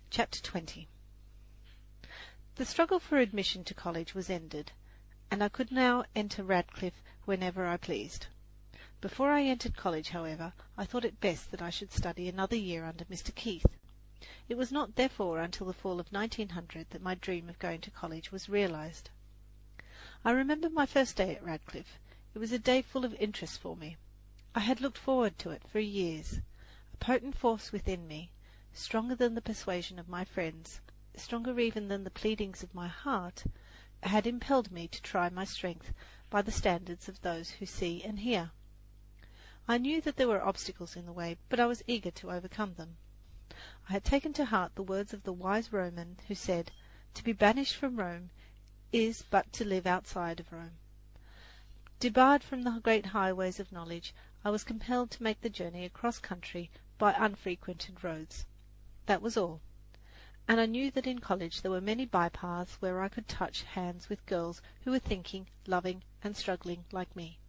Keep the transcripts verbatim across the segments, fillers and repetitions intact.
Chapter twenty. The struggle for admission to college was ended, and I could now enter Radcliffe whenever I pleased. Before I entered college, however, I thought it best that I should study another year under Mister Keith. It was not, therefore, until the fall of nineteen hundred that my dream of going to college was realized. I remember my first day at Radcliffe. It was a day full of interest for me. I had looked forward to it for years. A potent force within me, stronger than the persuasion of my friends, stronger even than the pleadings of my heart, had impelled me to try my strength by the standards of those who see and hear. I knew that there were obstacles in the way, but I was eager to overcome them. I had taken to heart the words of the wise Roman who said, "To be banished from Rome is but to live outside of Rome." Debarred from the great highways of knowledge, I was compelled to make the journey across country by unfrequented roads. That was all. And I knew that in college there were many bypaths where I could touch hands with girls who were thinking, loving, and struggling like me.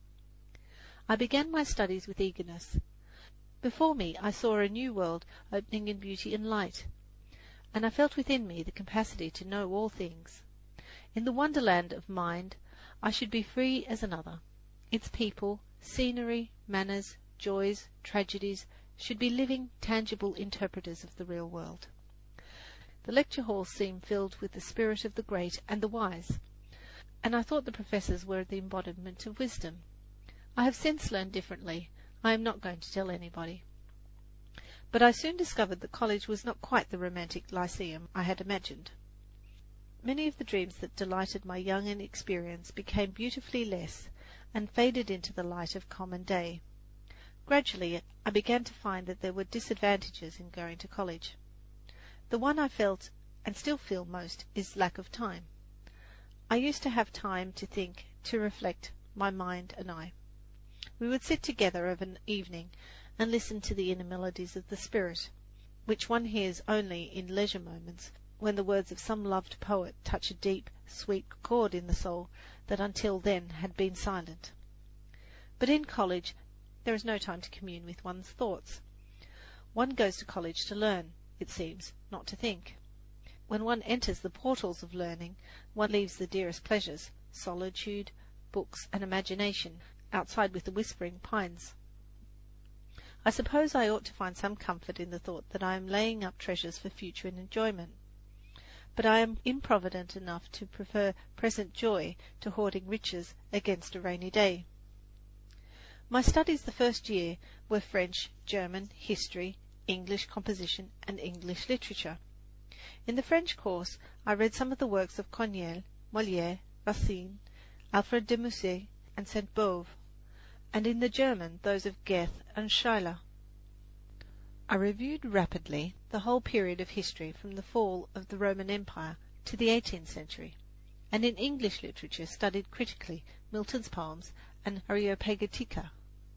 I began my studies with eagerness. Before me I saw a new world opening in beauty and light, and I felt within me the capacity to know all things. In the wonderland of mind I should be free as another. Its people, scenery, manners, joys, tragedies should be living, tangible interpreters of the real world. The lecture halls seemed filled with the spirit of the great and the wise, and I thought the professors were the embodiment of wisdom. I have since learned differently. I am not going to tell anybody. But I soon discovered that college was not quite the romantic lyceum I had imagined. Many of the dreams that delighted my young inexperience became beautifully less, and faded into the light of common day. Gradually I began to find that there were disadvantages in going to college. The one I felt, and still feel most, is lack of time. I used to have time to think, to reflect, my mind and I. We would sit together of an evening and listen to the inner melodies of the spirit, which one hears only in leisure moments, when the words of some loved poet touch a deep, sweet chord in the soul that until then had been silent. But in college there is no time to commune with one's thoughts. One goes to college to learn, it seems, not to think. When one enters the portals of learning, one leaves the dearest pleasures, solitude, books, and imagination, outside with the whispering pines. I suppose I ought to find some comfort in the thought that I am laying up treasures for future enjoyment. But I am improvident enough to prefer present joy to hoarding riches against a rainy day. My studies the first year were French, German, history, English composition, and English literature. In the French course I read some of the works of Corneille, Molière, Racine, Alfred de Musset, and Sainte-Beuve, and in the German those of Goethe and Schiller. I reviewed rapidly the whole period of history from the fall of the Roman Empire to the eighteenth century, and in English literature studied critically Milton's poems and Areopagitica.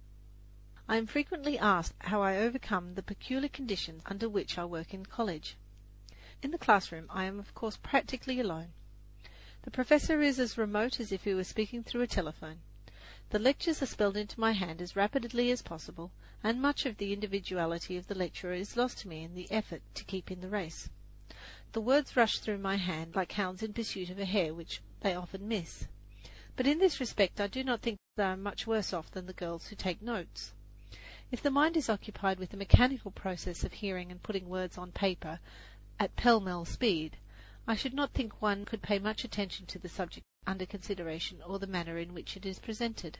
I am frequently asked how I overcome the peculiar conditions under which I work in college. In the classroom I am of course practically alone. The professor is as remote as if he were speaking through a telephone. The lectures are spelled into my hand as rapidly as possible, and much of the individuality of the lecturer is lost to me in the effort to keep in the race. The words rush through my hand like hounds in pursuit of a hare, which they often miss. But in this respect I do not think that I am much worse off than the girls who take notes. If the mind is occupied with the mechanical process of hearing and putting words on paper at pell-mell speed, I should not think one could pay much attention to the subject under consideration or the manner in which it is presented.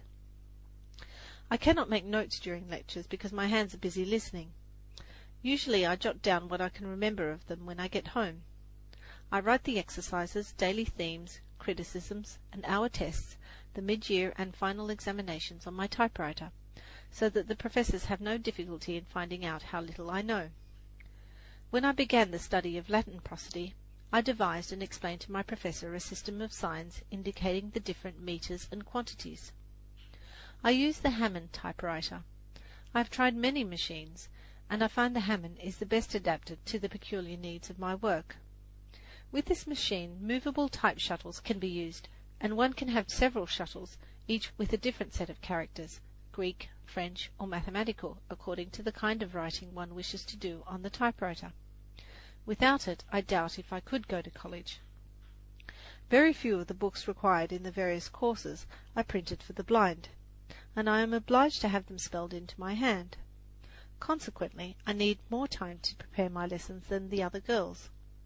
I cannot make notes during lectures because my hands are busy listening. Usually I jot down what I can remember of them when I get home. I write the exercises, daily themes, criticisms, and hour tests, the mid-year and final examinations on my typewriter, so that the professors have no difficulty in finding out how little I know. When I began the study of Latin prosody, I devised and explained to my professor a system of signs indicating the different meters and quantities. I use the Hammond typewriter. I have tried many machines, and I find the Hammond is the best adapted to the peculiar needs of my work. With this machine, movable type shuttles can be used, and one can have several shuttles, each with a different set of characters, Greek, French, or mathematical, according to the kind of writing one wishes to do on the typewriter. Without it, I doubt if I could go to college. Very few of the books required in the various courses are printed for the blind, and I am obliged to have them spelled into my hand. Consequently, I need more time to prepare my lessons than the other girls.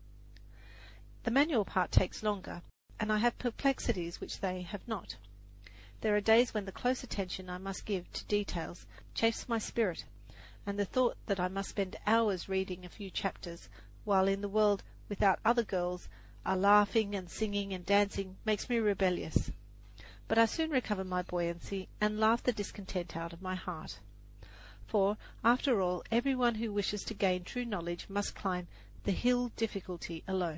The manual part takes longer, and I have perplexities which they have not. There are days when the close attention I must give to details chafes my spirit, and the thought that I must spend hours reading a few chapters, while in the world without other girls are laughing and singing and dancing, makes me rebellious. But I soon recover my buoyancy and laugh the discontent out of my heart. For, after all, everyone who wishes to gain true knowledge must climb the hill difficulty alone.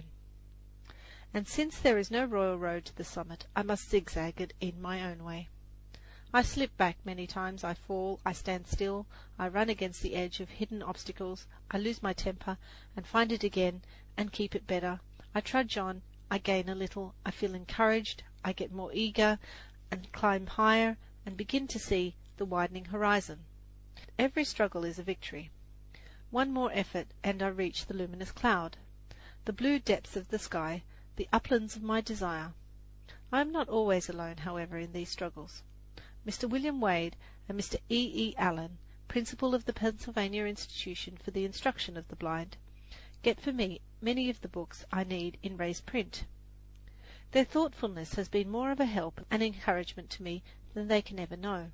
And since there is no royal road to the summit, I must zigzag it in my own way. I slip back many times, I fall, I stand still, I run against the edge of hidden obstacles, I lose my temper, and find it again, and keep it better. I trudge on, I gain a little, I feel encouraged, I get more eager, and climb higher, and begin to see the widening horizon. Every struggle is a victory. One more effort, and I reach the luminous cloud, the blue depths of the sky, the uplands of my desire. I am not always alone, however, in these struggles. Mister William Wade and Mister E. E. Allen, principal of the Pennsylvania Institution for the Instruction of the Blind, get for me many of the books I need in raised print. Their thoughtfulness has been more of a help and encouragement to me than they can ever know.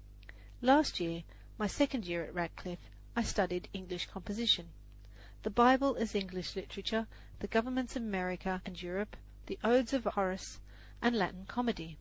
Last year, my second year at Radcliffe, I studied English composition. The Bible as English literature, the governments of America and Europe, the odes of Horace, and Latin comedy.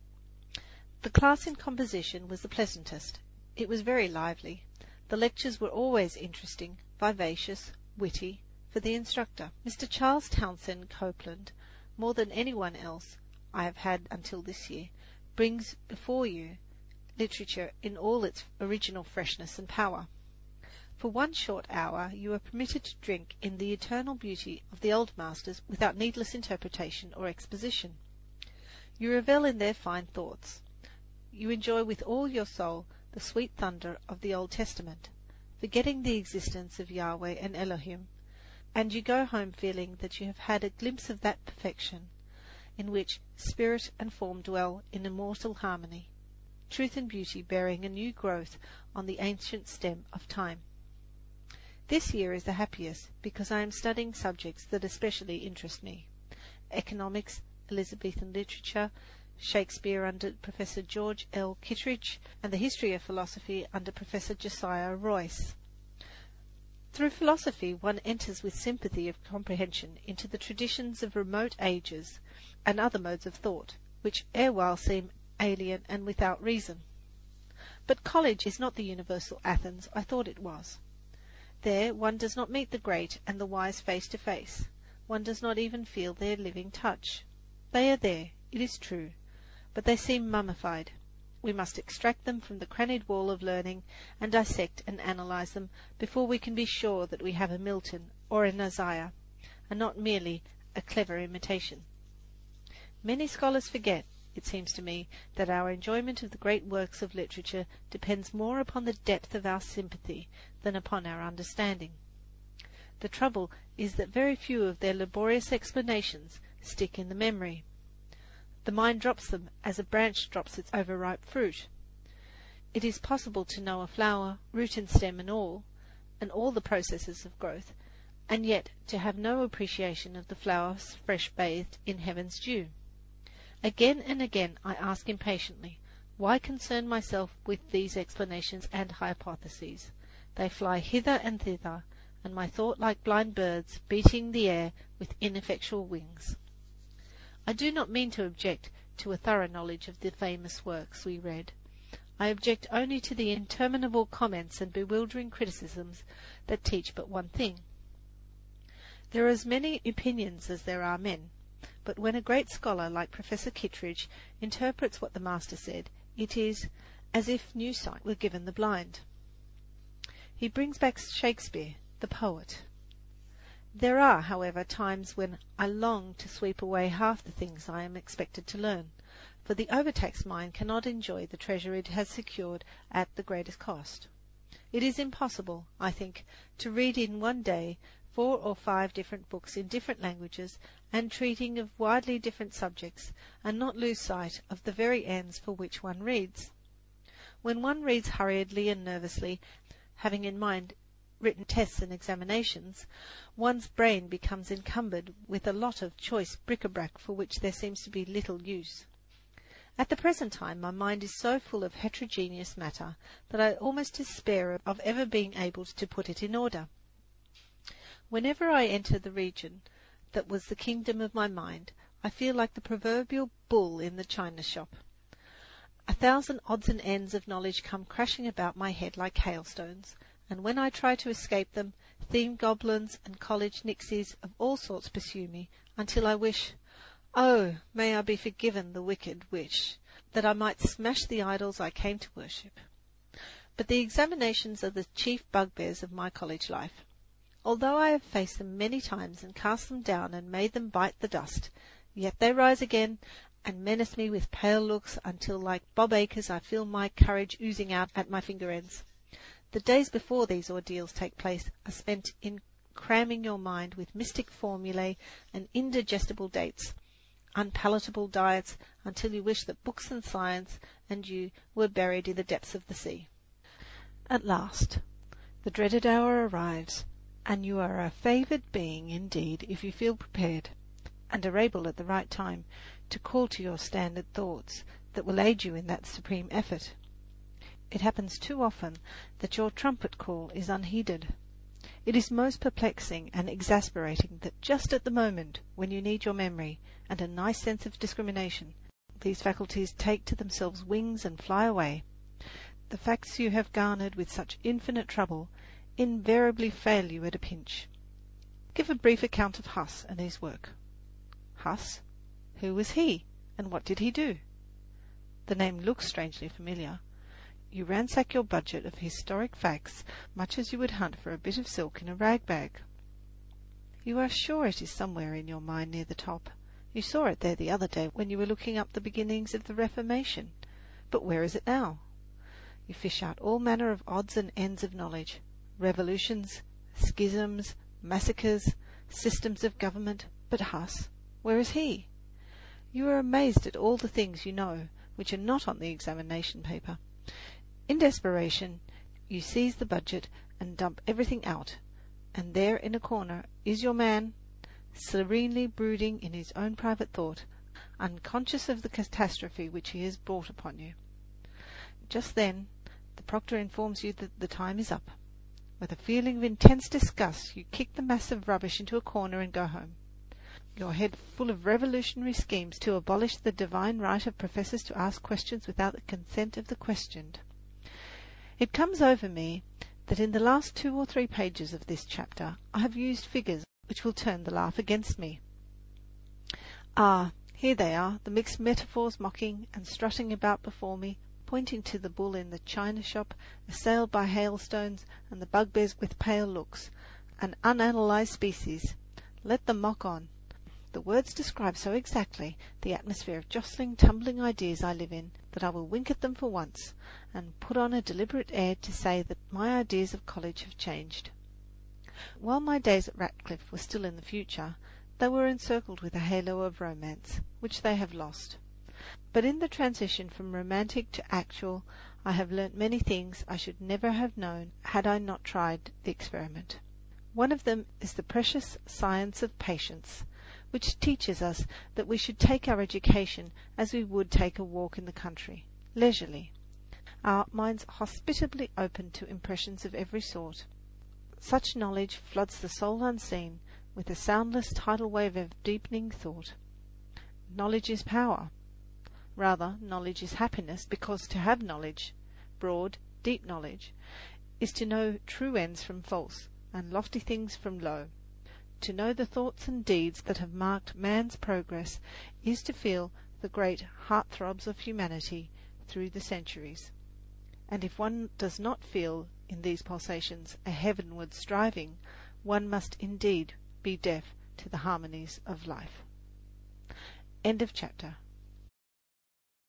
The class in composition was the pleasantest. It was very lively. The lectures were always interesting, vivacious, witty, for the instructor. Mister Charles Townsend Copeland, more than anyone else I have had until this year, brings before you literature in all its original freshness and power. For one short hour you are permitted to drink in the eternal beauty of the old masters without needless interpretation or exposition. You revel in their fine thoughts. You enjoy with all your soul the sweet thunder of the Old Testament, forgetting the existence of Yahweh and Elohim, and you go home feeling that you have had a glimpse of that perfection in which spirit and form dwell in immortal harmony, truth and beauty bearing a new growth on the ancient stem of time. This year is the happiest because I am studying subjects that especially interest me: economics, Elizabethan literature, Shakespeare under Professor George L. Kittredge, and the history of philosophy under Professor Josiah Royce. Through philosophy one enters with sympathy of comprehension into the traditions of remote ages and other modes of thought, which erewhile seem alien and without reason. But college is not the universal Athens I thought it was. There one does not meet the great and the wise face to face. One does not even feel their living touch. They are there, it is true, but they seem mummified. We must extract them from the crannied wall of learning and dissect and analyze them before we can be sure that we have a Milton or an Isaiah, and not merely a clever imitation. Many scholars forget, it seems to me, that our enjoyment of the great works of literature depends more upon the depth of our sympathy than upon our understanding. The trouble is that very few of their laborious explanations stick in the memory. The mind drops them as a branch drops its overripe fruit. It is possible to know a flower, root and stem and all, and all the processes of growth, and yet to have no appreciation of the flowers fresh bathed in heaven's dew. Again and again I ask impatiently, why concern myself with these explanations and hypotheses? They fly hither and thither, and my thought like blind birds beating the air with ineffectual wings. I do not mean to object to a thorough knowledge of the famous works we read. I object only to the interminable comments and bewildering criticisms that teach but one thing. There are as many opinions as there are men, but when a great scholar like Professor Kittredge interprets what the master said, it is as if new sight were given the blind. He brings back Shakespeare, the poet. There are, however, times when I long to sweep away half the things I am expected to learn, for the overtaxed mind cannot enjoy the treasure it has secured at the greatest cost. It is impossible, I think, to read in one day four or five different books in different languages and treating of widely different subjects, and not lose sight of the very ends for which one reads. When one reads hurriedly and nervously, having in mind written tests and examinations, one's brain becomes encumbered with a lot of choice bric-a-brac for which there seems to be little use. At the present time my mind is so full of heterogeneous matter that I almost despair of ever being able to put it in order. Whenever I enter the region that was the kingdom of my mind, I feel like the proverbial bull in the china shop. A thousand odds and ends of knowledge come crashing about my head like hailstones, and when I try to escape them, theme goblins and college nixies of all sorts pursue me, until I wish, oh, may I be forgiven the wicked wish, that I might smash the idols I came to worship. But the examinations are the chief bugbears of my college life. Although I have faced them many times and cast them down and made them bite the dust, yet they rise again and menace me with pale looks until, like Bob Acres, I feel my courage oozing out at my finger ends. The days before these ordeals take place are spent in cramming your mind with mystic formulae and indigestible dates, unpalatable diets, until you wish that books and science and you were buried in the depths of the sea. At last, the dreaded hour arrives, and you are a favoured being indeed if you feel prepared, and are able at the right time to call to your standard thoughts that will aid you in that supreme effort. It happens too often that your trumpet call is unheeded. It is most perplexing and exasperating that just at the moment when you need your memory and a nice sense of discrimination, these faculties take to themselves wings and fly away. The facts you have garnered with such infinite trouble invariably fail you at a pinch. Give a brief account of Huss and his work. Huss? Who was he, and what did he do? The name looks strangely familiar. You ransack your budget of historic facts much as you would hunt for a bit of silk in a rag bag. You are sure it is somewhere in your mind near the top. You saw it there the other day when you were looking up the beginnings of the Reformation. But where is it now? You fish out all manner of odds and ends of knowledge, revolutions, schisms, massacres, systems of government. But Huss, where is he? You are amazed at all the things you know which are not on the examination paper. In desperation, you seize the budget and dump everything out, and there in a corner is your man, serenely brooding in his own private thought, unconscious of the catastrophe which he has brought upon you. Just then the proctor informs you that the time is up. With a feeling of intense disgust, you kick the mass of rubbish into a corner and go home, your head full of revolutionary schemes to abolish the divine right of professors to ask questions without the consent of the questioned. It comes over me that in the last two or three pages of this chapter I have used figures which will turn the laugh against me. Ah, here they are, the mixed metaphors mocking and strutting about before me, pointing to the bull in the china shop, assailed by hailstones, and the bugbears with pale looks, an unanalyzed species. Let them mock on. The words describe so exactly the atmosphere of jostling, tumbling ideas I live in, that I will wink at them for once, and put on a deliberate air to say that my ideas of college have changed. While my days at Ratcliffe were still in the future, they were encircled with a halo of romance, which they have lost. But in the transition from romantic to actual, I have learnt many things I should never have known had I not tried the experiment. One of them is the precious science of patience, which teaches us that we should take our education as we would take a walk in the country, leisurely, our minds hospitably open to impressions of every sort. Such knowledge floods the soul unseen with a soundless tidal wave of deepening thought. Knowledge is power. Rather, knowledge is happiness, because to have knowledge, broad, deep knowledge, is to know true ends from false, and lofty things from low. To know the thoughts and deeds that have marked man's progress is to feel the great heart-throbs of humanity through the centuries. And if one does not feel in these pulsations a heavenward striving, one must indeed be deaf to the harmonies of life. End of chapter.